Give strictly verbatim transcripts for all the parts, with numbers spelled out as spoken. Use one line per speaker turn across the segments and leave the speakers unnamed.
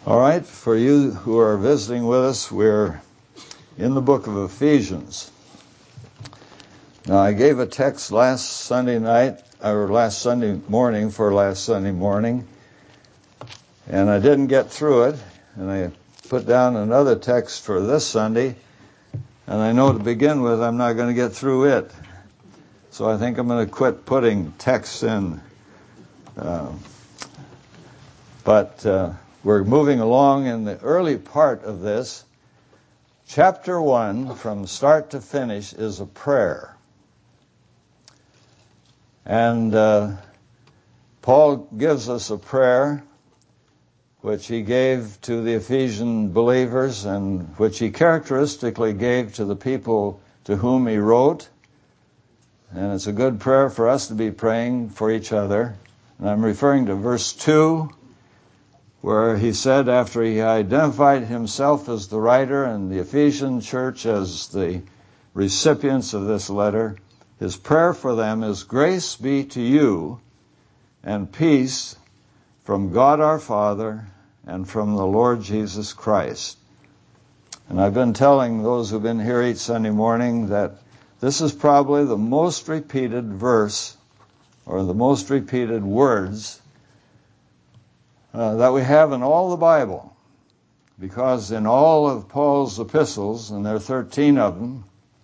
All right, for you who are visiting with us, we're in the book of Ephesians. Now, I gave a text last Sunday night, or last Sunday morning for last Sunday morning, and I didn't get through it, and I put down another text for this Sunday, and I know to begin with I'm not going to get through it. So I think I'm going to quit putting texts in. Uh, but uh, we're moving along in the early part of this. Chapter one, from start to finish, is a prayer. And uh, Paul gives us a prayer which he gave to the Ephesian believers and which he characteristically gave to the people to whom he wrote. And it's a good prayer for us to be praying for each other. And I'm referring to verse two, where he said, after he identified himself as the writer and the Ephesian church as the recipients of this letter, his prayer for them is, "Grace be to you and peace from God our Father and from the Lord Jesus Christ." And I've been telling those who've been here each Sunday morning that this is probably the most repeated verse or the most repeated words uh, that we have in all the Bible. Because in all of Paul's epistles, and there are thirteen of them,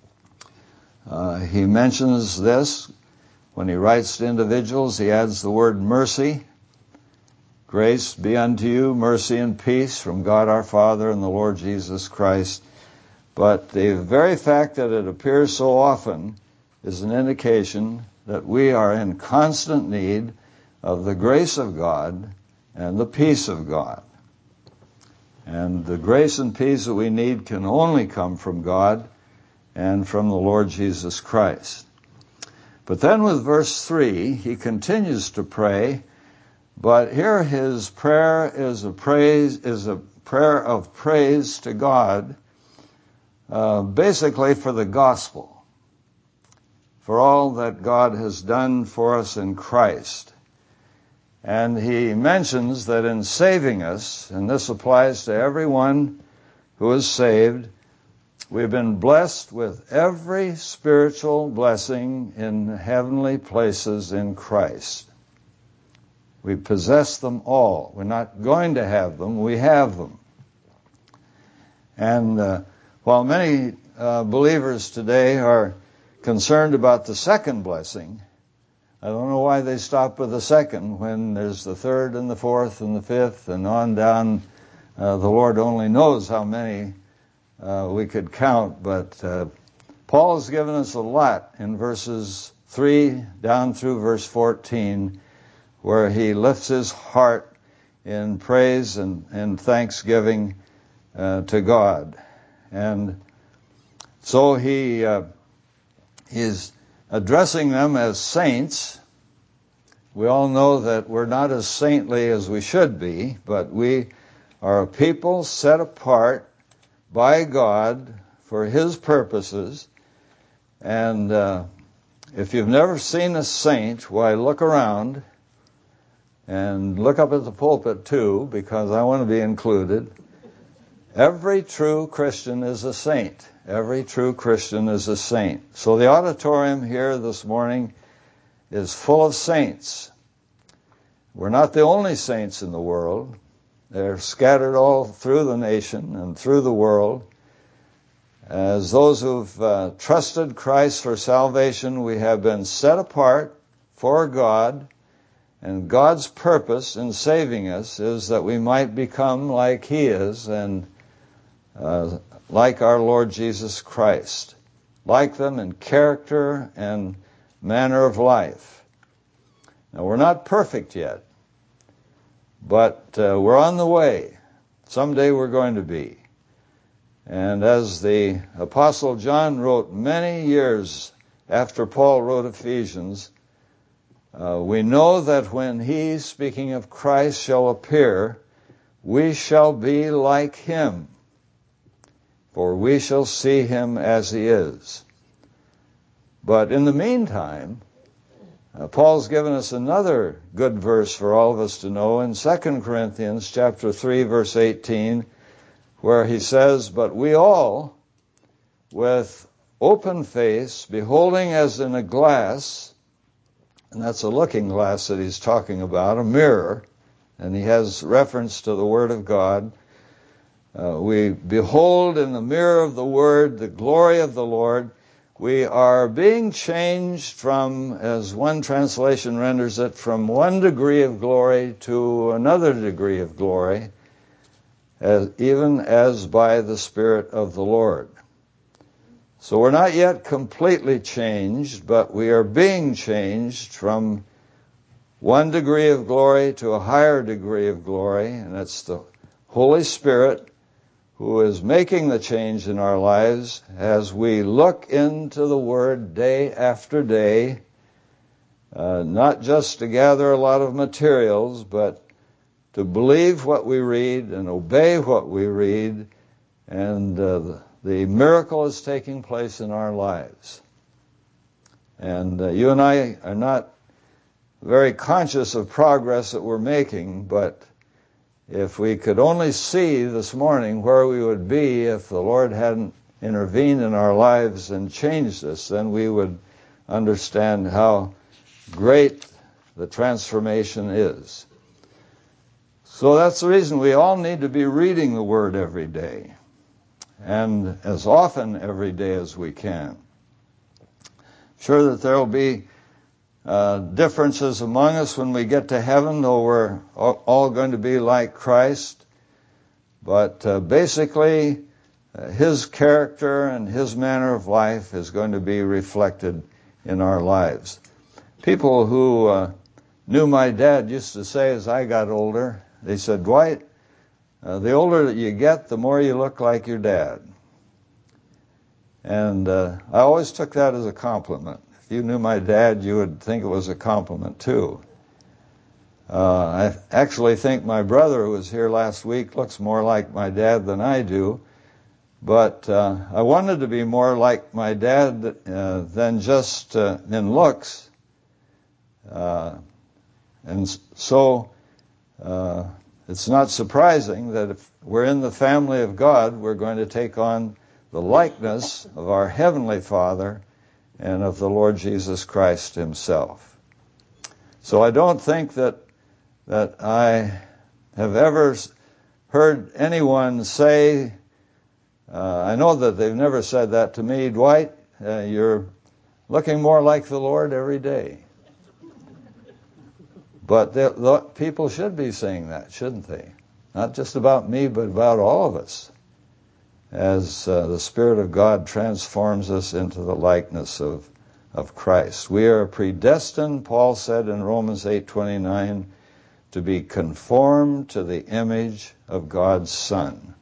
uh, he mentions this. When he writes to individuals, he adds the word mercy. Grace be unto you, mercy and peace from God our Father and the Lord Jesus Christ. But the very fact that it appears so often is an indication that we are in constant need of the grace of God and the peace of God. And the grace and peace that we need can only come from God and from the Lord Jesus Christ. But then with verse three, he continues to pray, but here his prayer is a praise, is a prayer of praise to God, uh, basically for the gospel, for all that God has done for us in Christ. And he mentions that in saving us, and this applies to everyone who is saved, we've been blessed with every spiritual blessing in heavenly places in Christ. We possess them all. We're not going to have them, we have them. And uh, while many uh, believers today are concerned about the second blessing, I don't know why they stop with the second when there's the third and the fourth and the fifth and on down. Uh, the Lord only knows how many uh, we could count, but uh, Paul has given us a lot in verses three down through verse fourteen, where he lifts his heart in praise and, and thanksgiving uh, to God. And so he uh, is addressing them as saints. We all know that we're not as saintly as we should be, but we are a people set apart by God for His purposes. And uh, if you've never seen a saint, why, look around and look up at the pulpit too, because I want to be included. Every true Christian is a saint. Every true Christian is a saint. So the auditorium here this morning is full of saints. We're not the only saints in the world. They're scattered all through the nation and through the world. As those who've uh, trusted Christ for salvation, we have been set apart for God, and God's purpose in saving us is that we might become like He is and uh, like our Lord Jesus Christ, like them in character and manner of life. Now, we're not perfect yet, but uh, we're on the way. Someday we're going to be. And as the Apostle John wrote many years after Paul wrote Ephesians, uh, we know that when He, speaking of Christ, shall appear, we shall be like Him, for we shall see Him as He is. But in the meantime, Uh, Paul's given us another good verse for all of us to know in Second Corinthians chapter three, verse eighteen, where he says, "But we all, with open face, beholding as in a glass," and that's a looking glass that he's talking about, a mirror, and he has reference to the Word of God. Uh, we behold in the mirror of the Word the glory of the Lord. We are being changed from, as one translation renders it, from one degree of glory to another degree of glory, as, even as by the Spirit of the Lord. So we're not yet completely changed, but we are being changed from one degree of glory to a higher degree of glory, and it's the Holy Spirit who is making the change in our lives as we look into the Word day after day, uh, not just to gather a lot of materials, but to believe what we read and obey what we read, and uh, the, the miracle is taking place in our lives. And uh, you and I are not very conscious of progress that we're making, but if we could only see this morning where we would be if the Lord hadn't intervened in our lives and changed us, then we would understand how great the transformation is. So that's the reason we all need to be reading the Word every day, and as often every day as we can. Sure that there will be Uh, differences among us when we get to heaven, though we're all going to be like Christ. But uh, basically, uh, His character and His manner of life is going to be reflected in our lives. People who uh, knew my dad used to say as I got older, they said, "Dwight, uh, the older that you get, the more you look like your dad." And uh, I always took that as a compliment. If you knew my dad, you would think it was a compliment too. Uh, I actually think my brother who was here last week looks more like my dad than I do, but uh, I wanted to be more like my dad uh, than just uh, in looks. Uh, and so uh, it's not surprising that if we're in the family of God, we're going to take on the likeness of our Heavenly Father and of the Lord Jesus Christ Himself. So I don't think that that I have ever heard anyone say, uh, I know that they've never said that to me, "Dwight, uh, you're looking more like the Lord every day." But the, the, people should be saying that, shouldn't they? Not just about me, but about all of us, as uh, the Spirit of God transforms us into the likeness of, of Christ. We are predestined, Paul said in Romans eight twenty-nine, to be conformed to the image of God's Son.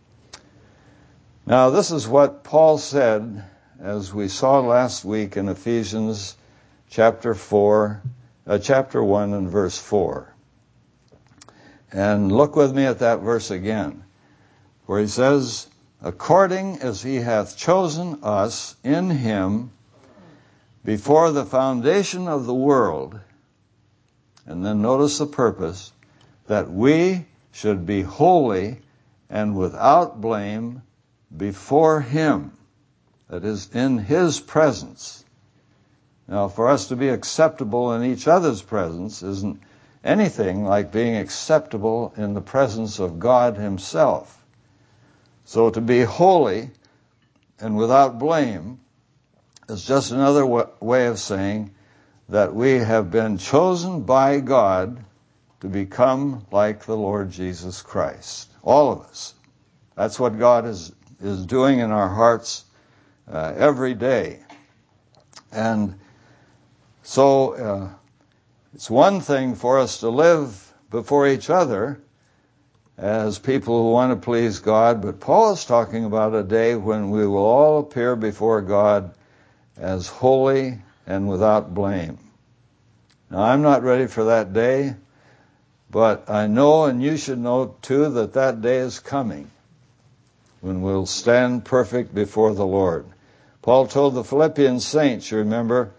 Now, this is what Paul said, as we saw last week in Ephesians chapter four, uh, chapter one and verse four. And look with me at that verse again, where he says, "According as He hath chosen us in Him before the foundation of the world," and then notice the purpose, "that we should be holy and without blame before Him," that is, in His presence. Now, for us to be acceptable in each other's presence isn't anything like being acceptable in the presence of God Himself. So to be holy and without blame is just another w- way of saying that we have been chosen by God to become like the Lord Jesus Christ. All of us. That's what God is, is doing in our hearts uh, every day. And so uh, it's one thing for us to live before each other as people who want to please God, but Paul is talking about a day when we will all appear before God as holy and without blame. Now, I'm not ready for that day, but I know, and you should know too, that that day is coming when we'll stand perfect before the Lord. Paul told the Philippian saints, you remember,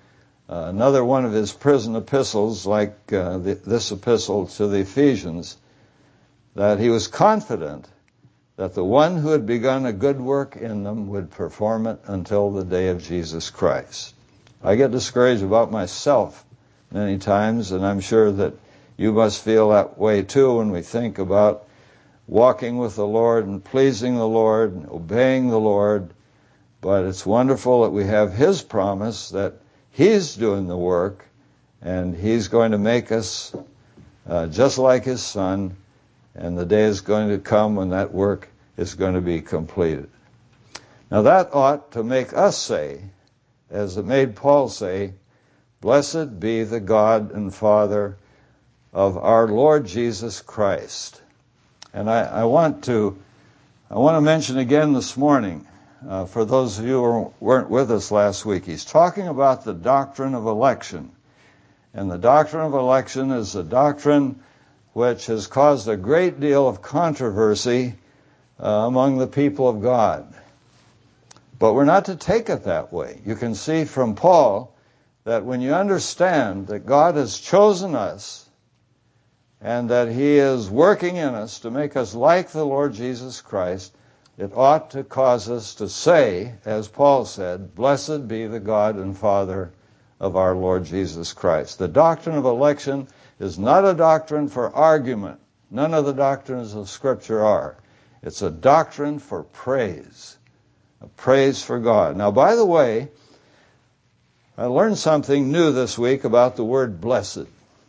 uh, another one of his prison epistles, like uh, the, this epistle to the Ephesians, that he was confident that the one who had begun a good work in them would perform it until the day of Jesus Christ. I get discouraged about myself many times, and I'm sure that you must feel that way too when we think about walking with the Lord and pleasing the Lord and obeying the Lord. But it's wonderful that we have His promise that He's doing the work, and He's going to make us uh, just like His Son, and the day is going to come when that work is going to be completed. Now that ought to make us say, as it made Paul say, "Blessed be the God and Father of our Lord Jesus Christ." And I, I want to I want to mention again this morning, uh, for those of you who weren't with us last week, he's talking about the doctrine of election. And the doctrine of election is a doctrine which has caused a great deal of controversy uh, among the people of God. But we're not to take it that way. You can see from Paul that when you understand that God has chosen us and that He is working in us to make us like the Lord Jesus Christ, it ought to cause us to say, as Paul said, "Blessed be the God and Father of our Lord Jesus Christ." The doctrine of election is not a doctrine for argument. None of the doctrines of Scripture are. It's a doctrine for praise, a praise for God. Now, by the way, I learned something new this week about the word blessed.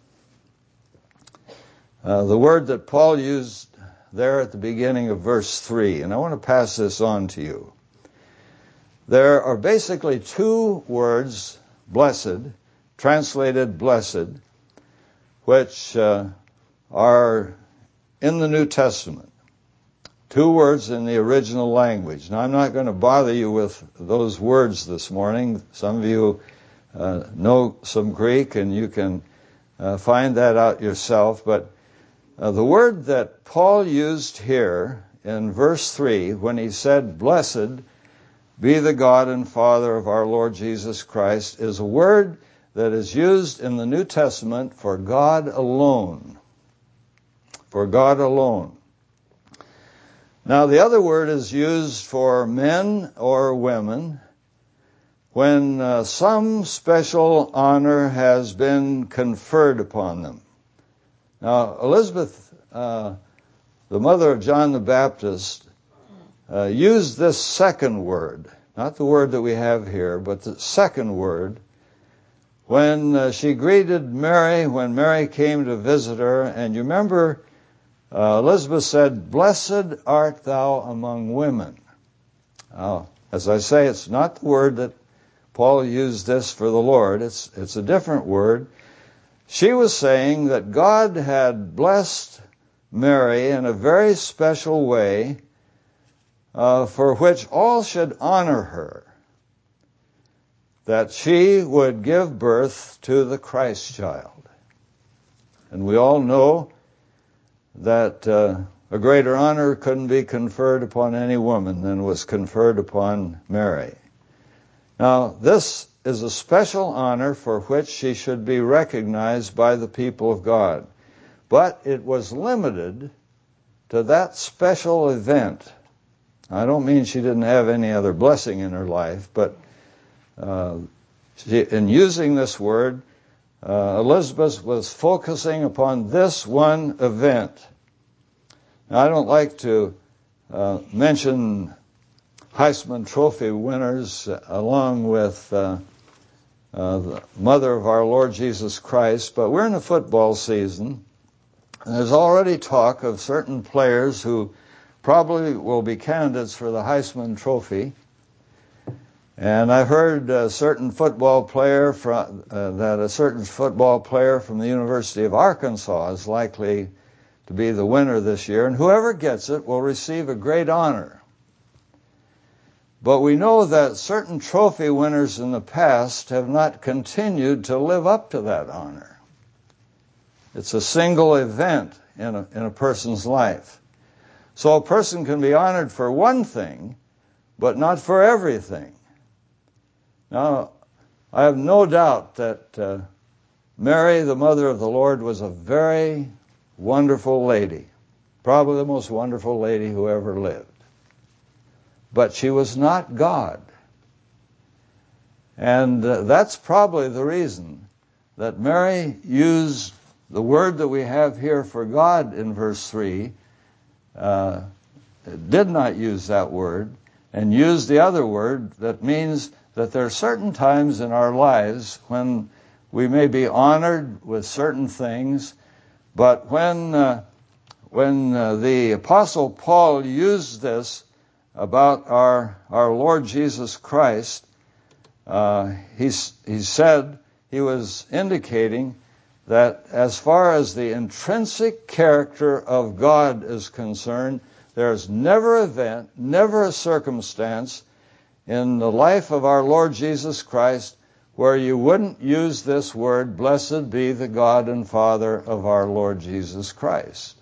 Uh, the word that Paul used there at the beginning of verse three, and I want to pass this on to you. There are basically two words, blessed, translated blessed, which uh, are in the New Testament. Two words in the original language. Now, I'm not going to bother you with those words this morning. Some of you uh, know some Greek, and you can uh, find that out yourself. But uh, the word that Paul used here in verse three, when he said, "Blessed be the God and Father of our Lord Jesus Christ," is a word that is used in the New Testament for God alone. For God alone. Now, the other word is used for men or women when uh, some special honor has been conferred upon them. Now, Elizabeth, uh, the mother of John the Baptist, uh, used this second word, not the word that we have here, but the second word, when uh, she greeted Mary, when Mary came to visit her. And you remember, uh, Elizabeth said, "Blessed art thou among women." Now, as I say, it's not the word that Paul used this for the Lord. It's, it's a different word. She was saying that God had blessed Mary in a very special way, uh, for which all should honor her, that she would give birth to the Christ child. And we all know that uh, a greater honor couldn't be conferred upon any woman than was conferred upon Mary. Now, this is a special honor for which she should be recognized by the people of God. But it was limited to that special event. I don't mean she didn't have any other blessing in her life, but uh, she, in using this word, uh, Elizabeth was focusing upon this one event. Now, I don't like to uh, mention Heisman Trophy winners uh, along with uh, uh, the mother of our Lord Jesus Christ, but we're in a football season, and there's already talk of certain players who probably will be candidates for the Heisman Trophy. And I've heard a certain football player from, uh, that a certain football player from the University of Arkansas is likely to be the winner this year, and whoever gets it will receive a great honor. But we know that certain trophy winners in the past have not continued to live up to that honor. It's a single event in a, in a person's life. So a person can be honored for one thing, but not for everything. Now, I have no doubt that uh, Mary, the mother of the Lord, was a very wonderful lady, probably the most wonderful lady who ever lived. But she was not God. And uh, that's probably the reason that Mary used the word that we have here for God in verse three, uh, did not use that word, and used the other word that means that there are certain times in our lives when we may be honored with certain things, but when uh, when uh, the Apostle Paul used this about our our Lord Jesus Christ, uh, he he said he was indicating that as far as the intrinsic character of God is concerned, there's never an event, never a circumstance in the life of our Lord Jesus Christ where you wouldn't use this word, blessed be the God and Father of our Lord Jesus Christ.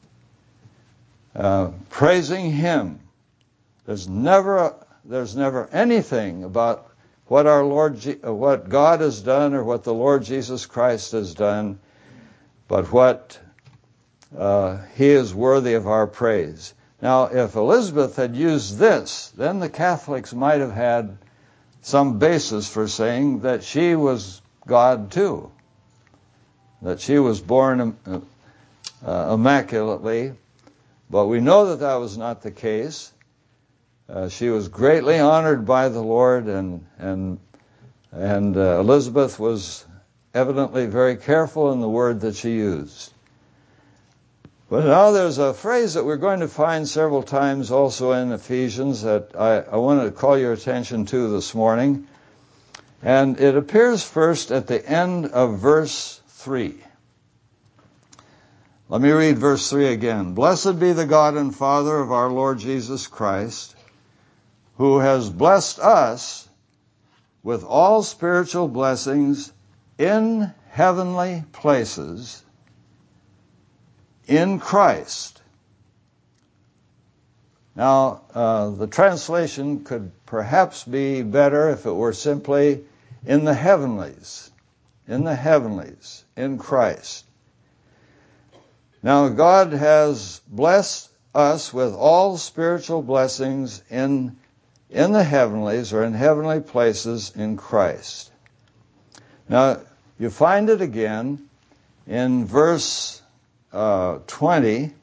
Uh, praising Him. There's never, a, there's never anything about what our Lord, Je- what God has done or what the Lord Jesus Christ has done, but what uh, He is worthy of our praise. Now, if Elizabeth had used this, then the Catholics might have had some basis for saying that she was God too, that she was born uh, immaculately, but we know that that was not the case. Uh, she was greatly honored by the Lord, and and and uh, Elizabeth was evidently very careful in the word that she used. But now there's a phrase that we're going to find several times also in Ephesians that I, I want to call your attention to this morning. And it appears first at the end of verse three. Let me read verse three again. Blessed be the God and Father of our Lord Jesus Christ, who has blessed us with all spiritual blessings in heavenly places in Christ. Now, uh, the translation could perhaps be better if it were simply in the heavenlies, in the heavenlies, in Christ. Now, God has blessed us with all spiritual blessings in, in the heavenlies or in heavenly places in Christ. Now, you find it again in verse uh, twenty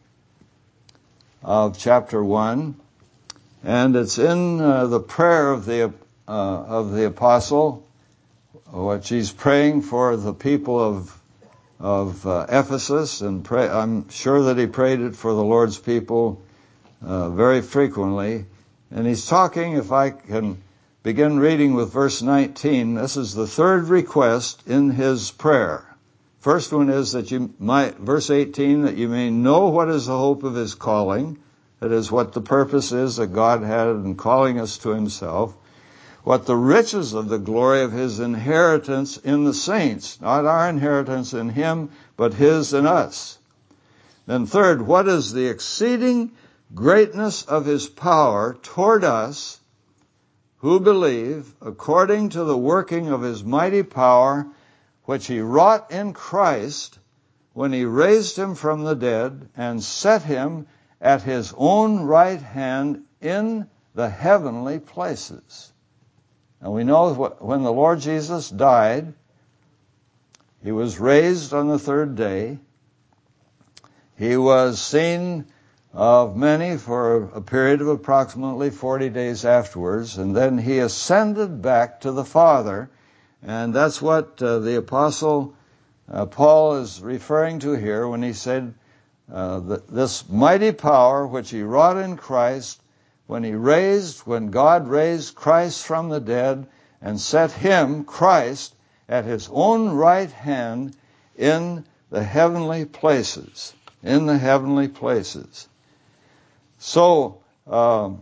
of chapter one, and it's in uh, the prayer of the uh, of the apostle, which he's praying for the people of of uh, Ephesus, and pray, I'm sure that he prayed it for the Lord's people uh, very frequently. And he's talking, if I can begin reading with verse nineteen, this is the third request in his prayer. First one is that you might, verse eighteen, that you may know what is the hope of his calling. That is what the purpose is that God had in calling us to himself. What the riches of the glory of his inheritance in the saints. Not our inheritance in him, but his in us. Then third, what is the exceeding greatness of his power toward us who believe, according to the working of his mighty power, which he wrought in Christ when he raised him from the dead and set him at his own right hand in the heavenly places. And we know that when the Lord Jesus died, he was raised on the third day. He was seen of many for a period of approximately forty days afterwards, and then he ascended back to the Father. And that's what uh, the Apostle uh, Paul is referring to here when he said, uh, that this mighty power which he wrought in Christ, when he raised, when God raised Christ from the dead and set him, Christ, at his own right hand in the heavenly places, in the heavenly places. So, um,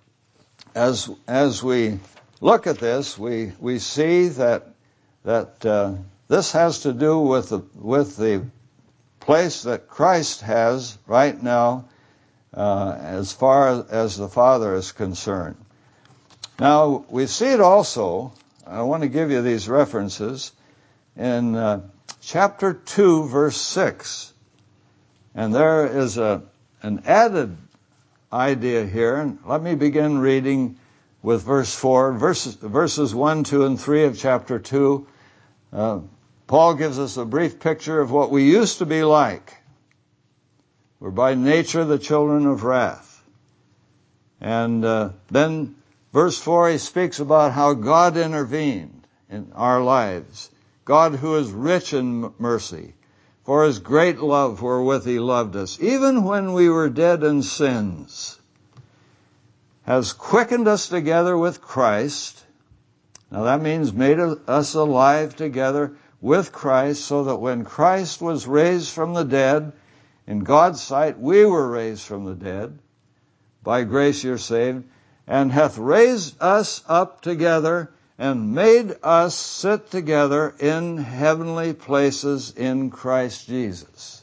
as as we look at this, we we see that that uh, this has to do with the with the place that Christ has right now, uh, as far as the Father is concerned. Now we see it also I want to give you these references. In uh, chapter two, verse six, and there is a an added idea here. And let me begin reading with verse four. Verses, verses one, two, and three of chapter two. Uh, Paul gives us a brief picture of what we used to be like. We're by nature the children of wrath. And uh, then verse four, he speaks about how God intervened in our lives. God who is rich in mercy, for his great love wherewith he loved us, even when we were dead in sins, has quickened us together with Christ. Now that means made us alive together with Christ, so that when Christ was raised from the dead, in God's sight we were raised from the dead. By grace you're saved, and hath raised us up together and made us sit together in heavenly places in Christ Jesus.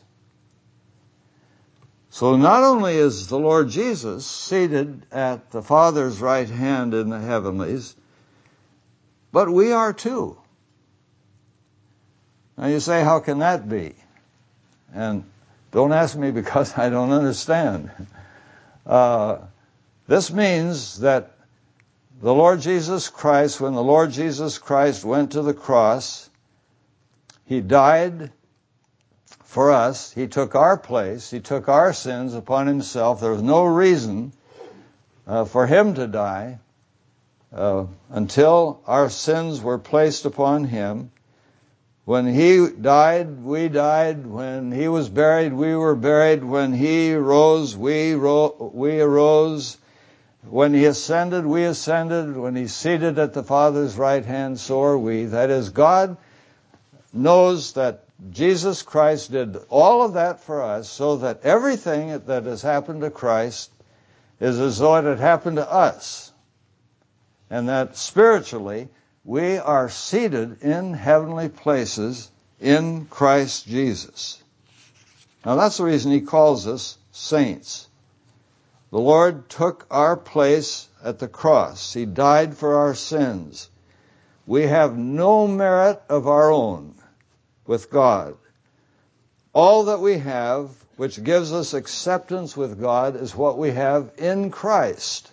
So not only is the Lord Jesus seated at the Father's right hand in the heavenlies, but we are too. Now you say, how can that be? And don't ask me because I don't understand. Uh, this means that the Lord Jesus Christ, when the Lord Jesus Christ went to the cross, he died for us. He took our place. He took our sins upon himself. There was no reason uh, for him to die uh, until our sins were placed upon him. When he died, we died. When he was buried, we were buried. When he rose, we, ro- we arose. When he ascended, we ascended. When he's seated at the Father's right hand, so are we. That is, God knows that Jesus Christ did all of that for us, so that everything that has happened to Christ is as though it had happened to us. And that spiritually, we are seated in heavenly places in Christ Jesus. Now that's the reason he calls us saints. The Lord took our place at the cross. He died for our sins. We have no merit of our own with God. All that we have, which gives us acceptance with God, is what we have in Christ.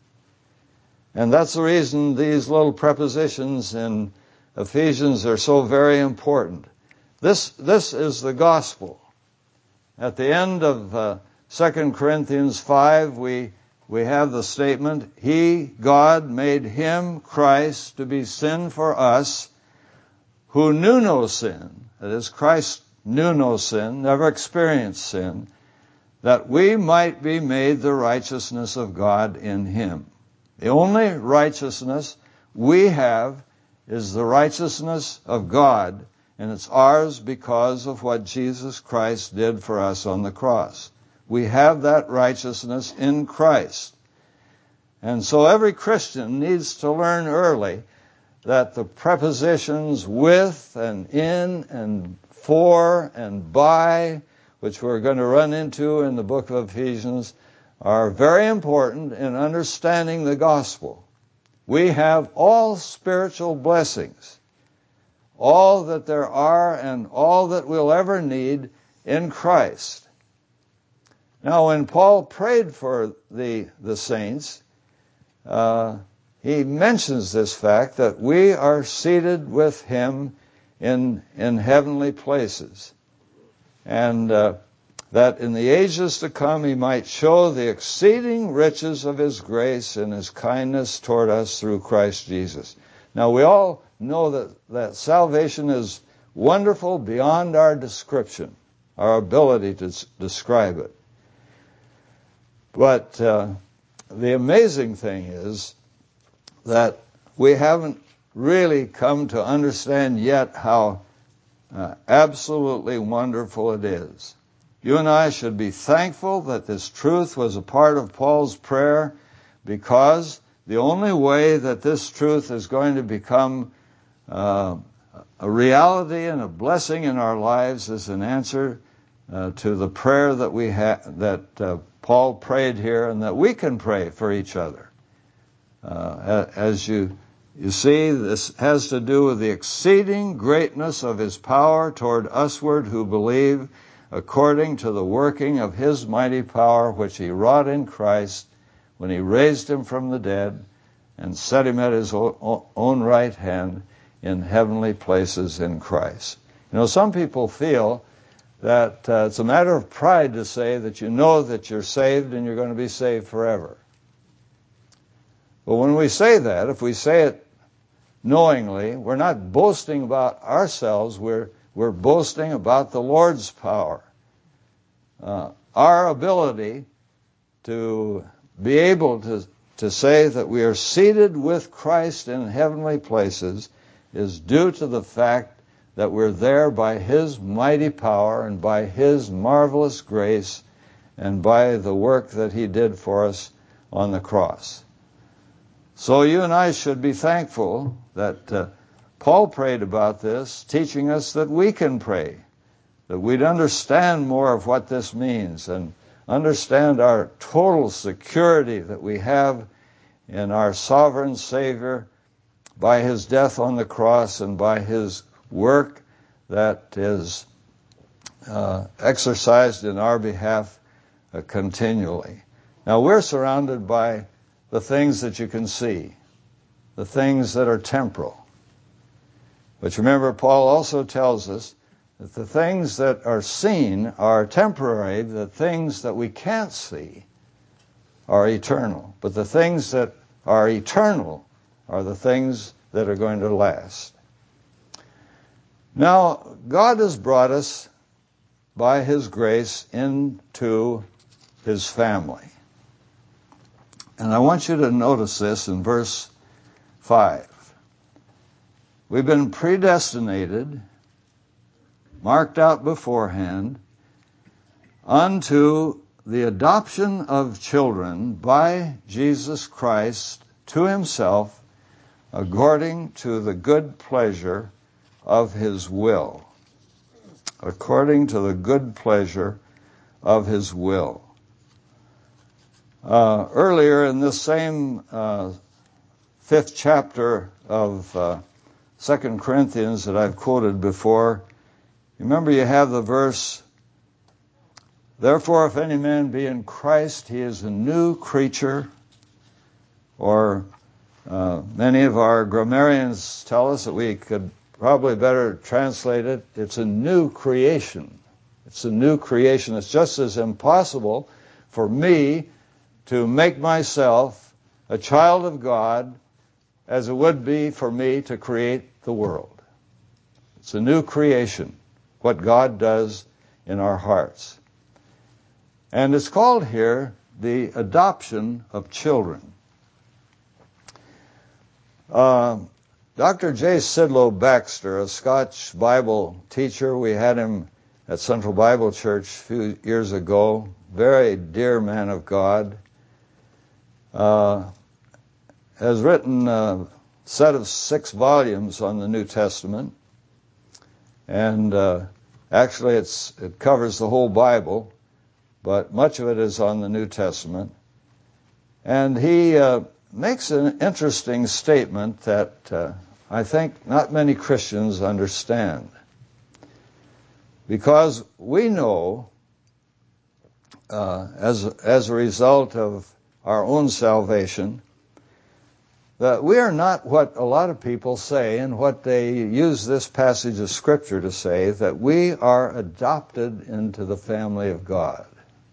And that's the reason these little prepositions in Ephesians are so very important. This, this is the gospel. At the end of uh, Second Corinthians five, we, we have the statement, He, God, made him, Christ, to be sin for us, who knew no sin. That is, Christ knew no sin, never experienced sin, that we might be made the righteousness of God in him. The only righteousness we have is the righteousness of God, and it's ours because of what Jesus Christ did for us on the cross. We have that righteousness in Christ. And so every Christian needs to learn early that the prepositions with and in and for and by, which we're going to run into in the book of Ephesians, are very important in understanding the gospel. We have all spiritual blessings, all that there are and all that we'll ever need in Christ. Now, when Paul prayed for the, the saints, uh, he mentions this fact that we are seated with him in, in heavenly places. And uh, that in the ages to come he might show the exceeding riches of his grace and his kindness toward us through Christ Jesus. Now, we all know that, that salvation is wonderful beyond our description, our ability to s- describe it. But uh, the amazing thing is that we haven't really come to understand yet how uh, absolutely wonderful it is. You and I should be thankful that this truth was a part of Paul's prayer, because the only way that this truth is going to become uh, a reality and a blessing in our lives is an answer uh, to the prayer that we ha- that uh, Paul prayed here, and that we can pray for each other. Uh, as you You see, this has to do with the exceeding greatness of his power toward usward who believe, according to the working of his mighty power, which he wrought in Christ when he raised him from the dead and set him at his own right hand in heavenly places in Christ. You know, some people feel that uh, it's a matter of pride to say that you know that you're saved and you're going to be saved forever. But when we say that, if we say it knowingly, we're not boasting about ourselves, we're, we're boasting about the Lord's power. Uh, our ability to be able to, to say that we are seated with Christ in heavenly places is due to the fact that we're there by his mighty power and by his marvelous grace and by the work that he did for us on the cross. So you and I should be thankful that uh, Paul prayed about this, teaching us that we can pray, that we'd understand more of what this means and understand our total security that we have in our sovereign Savior by his death on the cross and by his work that is uh, exercised in our behalf uh, continually. Now we're surrounded by the things that you can see, the things that are temporal. But remember, Paul also tells us that the things that are seen are temporary, the things that we can't see are eternal. But the things that are eternal are the things that are going to last. Now, God has brought us, by his grace, into his family. And I want you to notice this in verse five. We've been predestinated, marked out beforehand, unto the adoption of children by Jesus Christ to himself, according to the good pleasure of his will. According to the good pleasure of his will. Uh, earlier in this same uh, fifth chapter of uh, Second Corinthians that I've quoted before, remember you have the verse, therefore if any man be in Christ, he is a new creature, or uh, many of our grammarians tell us that we could probably better translate it, it's a new creation. It's a new creation. It's just as impossible for me to make myself a child of God as it would be for me to create the world. It's a new creation, what God does in our hearts. And it's called here the adoption of children. Uh, Doctor J. Sidlow Baxter, a Scotch Bible teacher, we had him at Central Bible Church a few years ago, very dear man of God, uh, has written a set of six volumes on the New Testament, and uh, actually it's it covers the whole Bible, but much of it is on the New Testament. And he uh, makes an interesting statement that uh, I think not many Christians understand. Because we know, uh, as, as a result of our own salvation, that we are not what a lot of people say and what they use this passage of Scripture to say, that we are adopted into the family of God.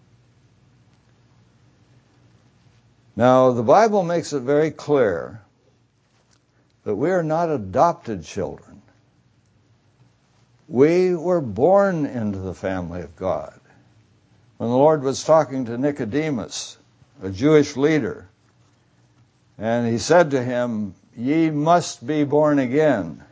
Now, the Bible makes it very clear that we are not adopted children. We were born into the family of God. When the Lord was talking to Nicodemus, a Jewish leader, and he said to him, ye must be born again.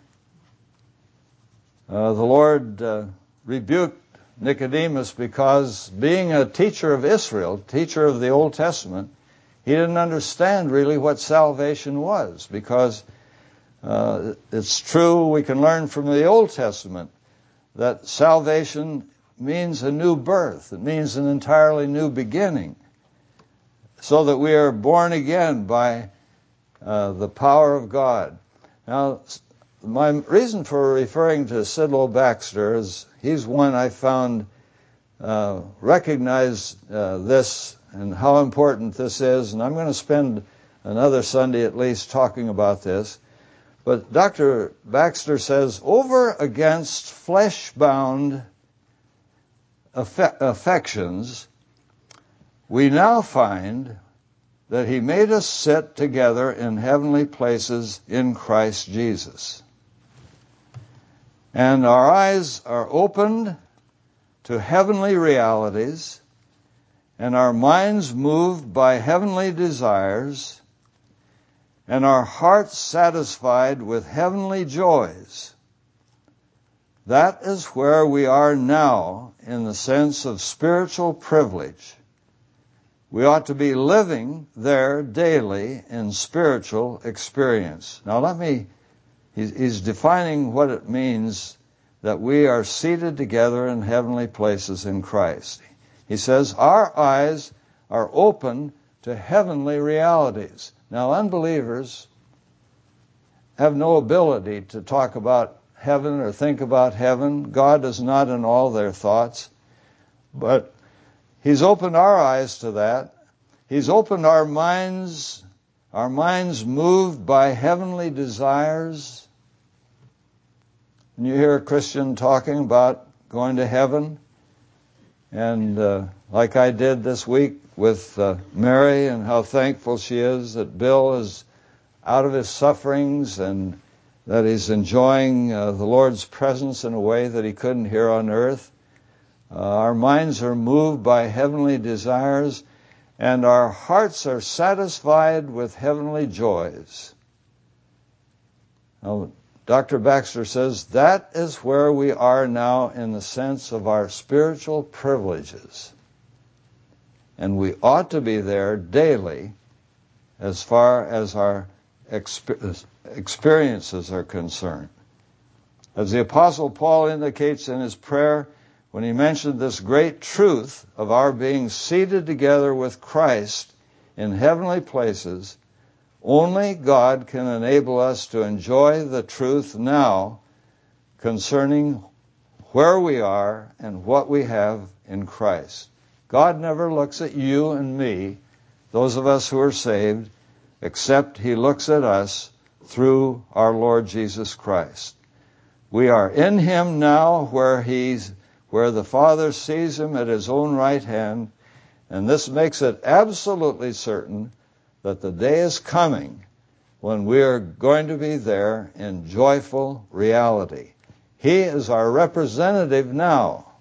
Uh, the Lord uh, rebuked Nicodemus because, being a teacher of Israel, teacher of the Old Testament, he didn't understand really what salvation was, because uh, it's true we can learn from the Old Testament that salvation means a new birth. It means an entirely new beginning, so that we are born again by uh, the power of God. Now, my reason for referring to Sidlow Baxter is he's one I found uh, recognized uh, this and how important this is, and I'm going to spend another Sunday at least talking about this. But Doctor Baxter says, over against flesh-bound aff- affections, we now find that he made us sit together in heavenly places in Christ Jesus. And our eyes are opened to heavenly realities, and our minds moved by heavenly desires, and our hearts satisfied with heavenly joys. That is where we are now in the sense of spiritual privilege. We ought to be living there daily in spiritual experience. Now let me, he's defining what it means that we are seated together in heavenly places in Christ. He says, our eyes are open to heavenly realities. Now unbelievers have no ability to talk about heaven or think about heaven. God is not in all their thoughts. But He's opened our eyes to that. He's opened our minds, our minds moved by heavenly desires. When you hear a Christian talking about going to heaven, and uh, like I did this week with uh, Mary and how thankful she is that Bill is out of his sufferings and that he's enjoying uh, the Lord's presence in a way that he couldn't here on earth. Uh, our minds are moved by heavenly desires, and our hearts are satisfied with heavenly joys. Now, Doctor Baxter says that is where we are now in the sense of our spiritual privileges. And we ought to be there daily as far as our exp- experiences are concerned. As the Apostle Paul indicates in his prayer, when he mentioned this great truth of our being seated together with Christ in heavenly places, only God can enable us to enjoy the truth now concerning where we are and what we have in Christ. God never looks at you and me, those of us who are saved, except He looks at us through our Lord Jesus Christ. We are in Him now where He's where the Father sees Him at His own right hand, and this makes it absolutely certain that the day is coming when we are going to be there in joyful reality. He is our representative now,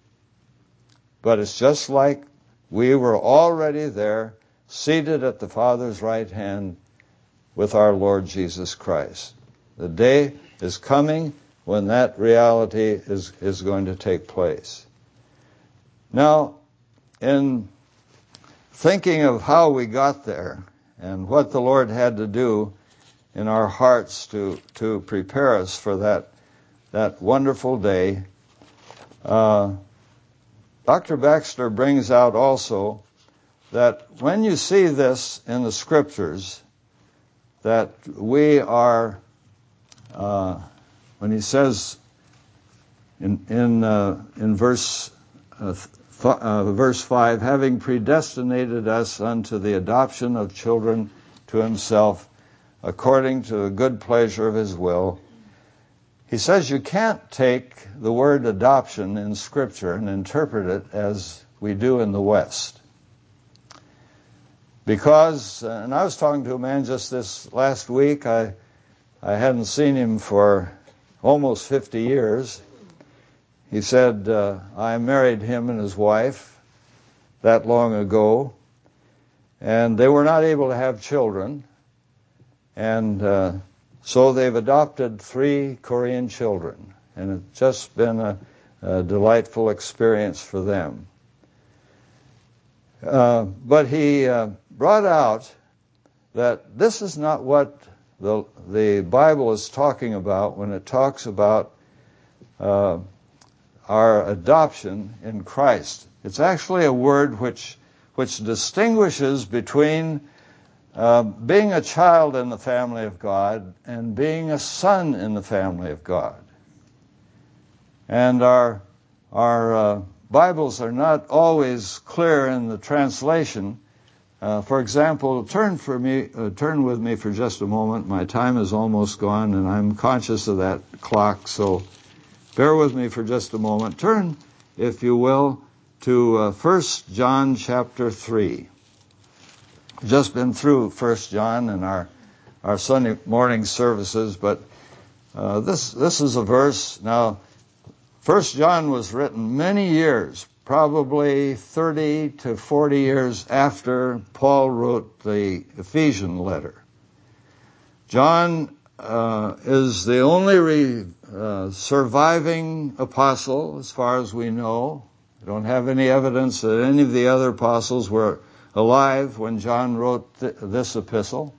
but it's just like we were already there, seated at the Father's right hand with our Lord Jesus Christ. The day is coming when that reality is, is going to take place. Now, in thinking of how we got there and what the Lord had to do in our hearts to, to prepare us for that, that wonderful day, uh, Doctor Baxter brings out also that when you see this in the Scriptures, that we are, uh, when he says in in uh, in verse uh, f- uh, verse five, having predestinated us unto the adoption of children to Himself, according to the good pleasure of His will. He says you can't take the word adoption in Scripture and interpret it as we do in the West. Because, and I was talking to a man just this last week, I I hadn't seen him for almost fifty years. He said, uh, I married him and his wife that long ago, and they were not able to have children, and uh, so they've adopted three Korean children, and it's just been a, a delightful experience for them. Uh, but he uh, brought out that this is not what the the Bible is talking about when it talks about uh, our adoption in Christ. It's actually a word which which distinguishes between uh, being a child in the family of God and being a son in the family of God. And our our uh, Bibles are not always clear in the translation. Uh, for example, turn for me, uh, turn with me for just a moment. My time is almost gone, and I'm conscious of that clock, so bear with me for just a moment. Turn, if you will, to uh, First John chapter three. Just been through First John in our our Sunday morning services, but uh, this this is a verse. Now, First John was written many years, probably thirty to forty years after Paul wrote the Ephesian letter. John uh, is the only re, uh, surviving apostle, as far as we know. We don't have any evidence that any of the other apostles were alive when John wrote th- this epistle.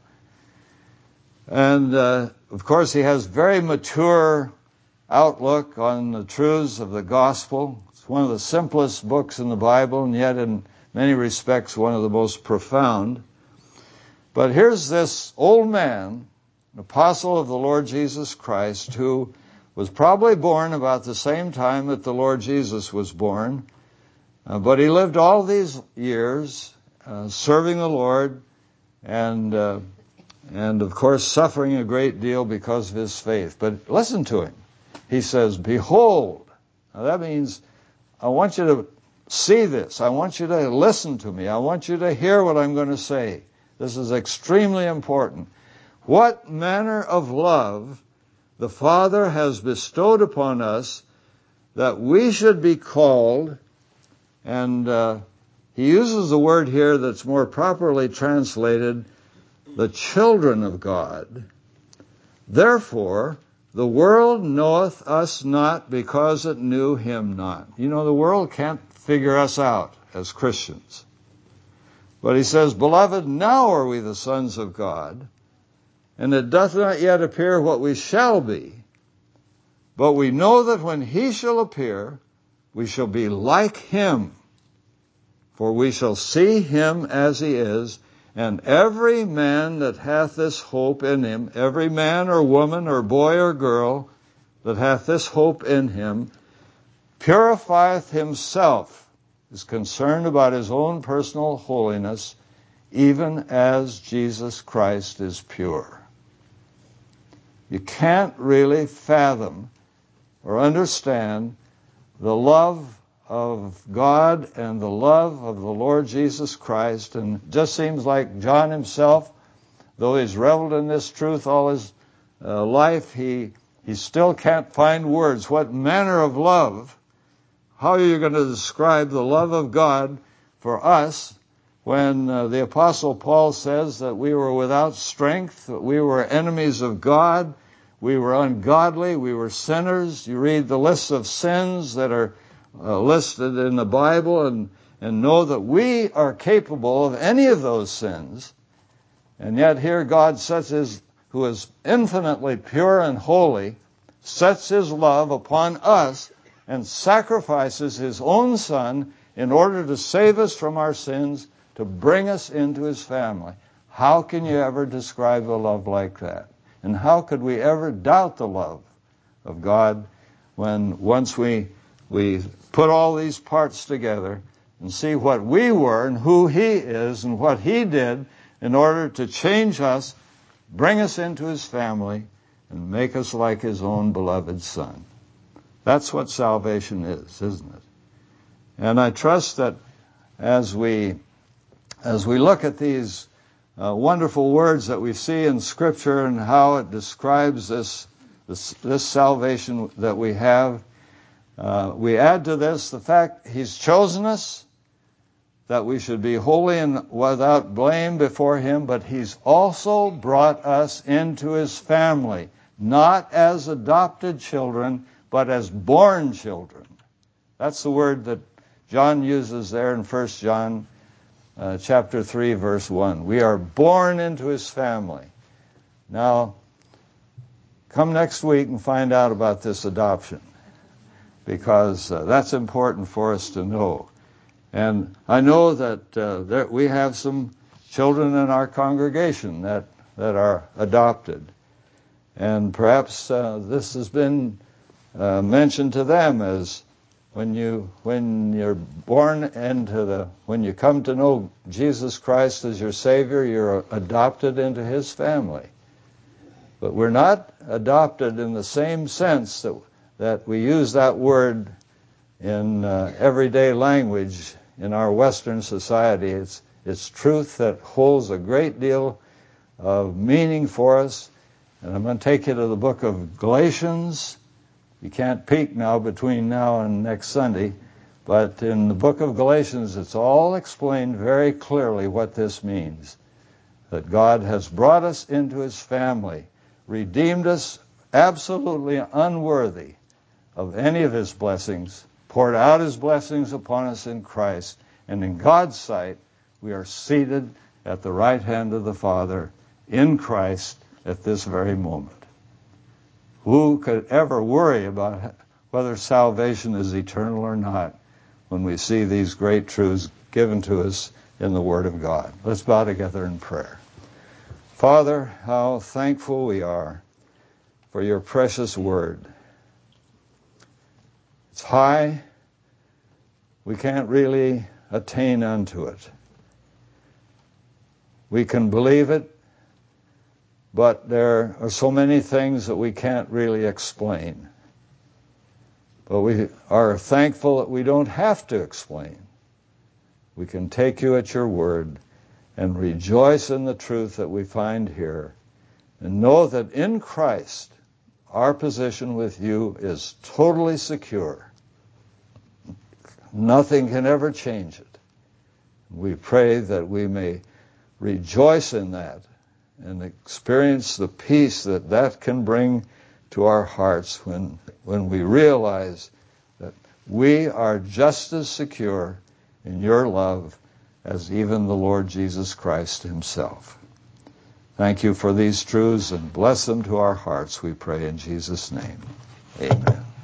And, uh, of course, he has very mature outlook on the truths of the gospel. It's one of the simplest books in the Bible, and yet in many respects one of the most profound. But here's this old man, an apostle of the Lord Jesus Christ, who was probably born about the same time that the Lord Jesus was born, uh, but he lived all these years uh, serving the Lord and uh, and of course suffering a great deal because of his faith. But listen to him. He says, "Behold." Now that means I want you to see this. I want you to listen to me. I want you to hear what I'm going to say. This is extremely important. "What manner of love the Father has bestowed upon us that we should be called," and uh, he uses a word here that's more properly translated, "the children of God. Therefore, the world knoweth us not because it knew him not." You know, the world can't figure us out as Christians. But he says, "Beloved, now are we the sons of God, and it doth not yet appear what we shall be. But we know that when he shall appear, we shall be like him, for we shall see him as he is. And every man that hath this hope in him," every man or woman or boy or girl that hath this hope in him, "purifieth himself," is concerned about his own personal holiness, "even as Jesus Christ is pure." You can't really fathom or understand the love of God and the love of the Lord Jesus Christ. And it just seems like John himself, though he's reveled in this truth all his uh, life, he he still can't find words. What manner of love? How are you going to describe the love of God for us when uh, the Apostle Paul says that we were without strength, that we were enemies of God, we were ungodly, we were sinners? You read the lists of sins that are Uh, listed in the Bible and, and know that we are capable of any of those sins. And yet here God sets his, who is infinitely pure and holy, sets his love upon us and sacrifices his own Son in order to save us from our sins, to bring us into his family. How can you ever describe a love like that? And how could we ever doubt the love of God when once we we put all these parts together and see what we were and who he is and what he did in order to change us, bring us into his family, and make us like his own beloved Son? That's what salvation is, isn't it? And I trust that as we as we look at these uh, wonderful words that we see in Scripture and how it describes this this, this salvation that we have, Uh, we add to this the fact he's chosen us, that we should be holy and without blame before him, but he's also brought us into his family, not as adopted children, but as born children. That's the word that John uses there in First John uh, chapter three, verse one. We are born into his family. Now, come next week and find out about this adoption, because uh, that's important for us to know. And I know that, uh, that we have some children in our congregation that, that are adopted. And perhaps uh, this has been uh, mentioned to them as when you when you're born into the when you come to know Jesus Christ as your Savior, you're adopted into His family. But we're not adopted in the same sense that that we use that word in uh, everyday language in our Western society. It's it's truth that holds a great deal of meaning for us. And I'm going to take you to the book of Galatians. You can't peek now between now and next Sunday, but in the book of Galatians, it's all explained very clearly what this means. That God has brought us into His family, redeemed us absolutely unworthy of any of His blessings, poured out His blessings upon us in Christ, and in God's sight, we are seated at the right hand of the Father in Christ at this very moment. Who could ever worry about whether salvation is eternal or not when we see these great truths given to us in the Word of God? Let's bow together in prayer. Father, how thankful we are for your precious Word. It's high. We can't really attain unto it. We can believe it, but there are so many things that we can't really explain. But we are thankful that we don't have to explain. We can take you at your word and rejoice in the truth that we find here, and know that in Christ our position with you is totally secure. Nothing can ever change it. We pray that we may rejoice in that and experience the peace that that can bring to our hearts when, when we realize that we are just as secure in your love as even the Lord Jesus Christ Himself. Thank you for these truths, and bless them to our hearts, we pray in Jesus' name. Amen.